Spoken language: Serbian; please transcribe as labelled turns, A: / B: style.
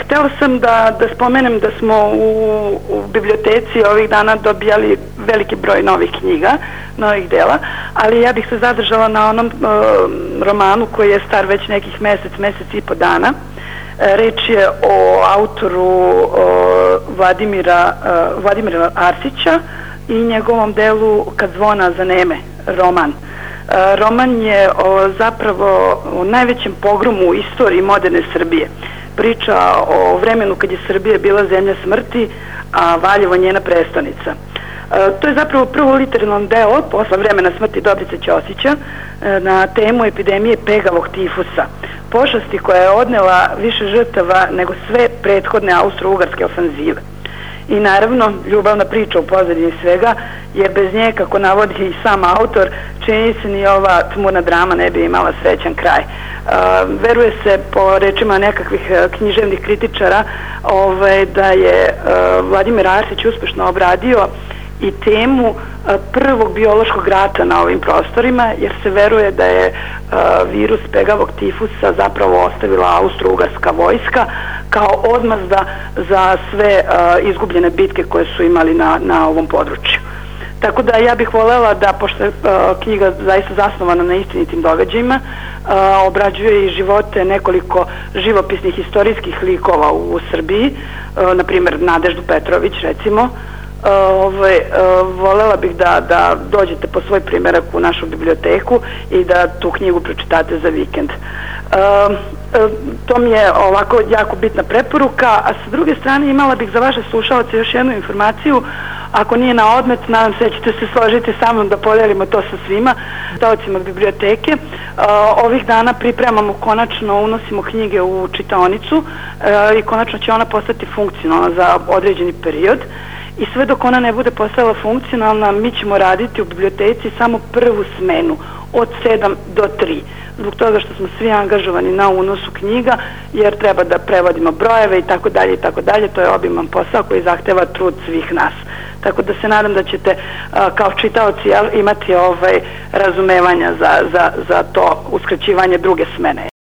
A: Htela sam da spomenem da smo u biblioteci ovih dana dobijali veliki broj novih knjiga, novih dela, ali ja bih se zadržala na onom romanu koji je star već nekih mesec i po dana. Reč je o autoru Vladimira Arsića i njegovom delu Kad zvona zaneme, roman. Roman je zapravo o najvećem pogromu u istoriji moderne Srbije. Priča o vremenu kad je Srbija bila zemlja smrti, a Valjevo njena prestonica. To je zapravo prvo literarno delo posle vremena smrti Dobrice Ćosića na temu epidemije pegavog tifusa, pošasti koja je odnela više žrtava nego sve prethodne austro-ugarske ofanzive. I naravno, ljubavna priča u pozadini svega, jer bez nje, kako navodi i sam autor, čini se ni ova tmurna drama ne bi imala srećan kraj. Veruje se, po rečima nekakvih književnih kritičara, da je Vladimir Arsić uspešno obradio i temu prvog biološkog rata na ovim prostorima, jer se veruje da je virus pegavog tifusa zapravo ostavila austro-ugarska vojska kao odmazda za sve izgubljene bitke koje su imali na ovom području. Tako da ja bih voljela da, pošto je knjiga zaista zasnovana na istinitim događajima, obrađuje i živote nekoliko živopisnih istorijskih likova u Srbiji, na primjer Nadeždu Petrović recimo. Voljela bih da dođete po svoj primjerak u našu biblioteku i da tu knjigu pročitate za vikend. To mi je ovako jako bitna preporuka, a sa druge strane imala bih za vaše slušalce još jednu informaciju, ako nije na odmet, nadam se da ćete se složiti sa mnom da podelimo to sa svima, čitaocima biblioteke. Ovih dana pripremamo, konačno unosimo knjige u čitaonicu i konačno će ona postati funkcionalna za određeni period. I sve dok ona ne bude postala funkcionalna, mi ćemo raditi u biblioteci samo prvu smenu, od 7 do 3. Zbog toga što smo svi angažovani na unosu knjiga, jer treba da prevodimo brojeve i tako dalje, to je obiman posao koji zahteva trud svih nas. Tako da se nadam da ćete kao čitaoci imati razumevanja za to uskraćivanje druge smene.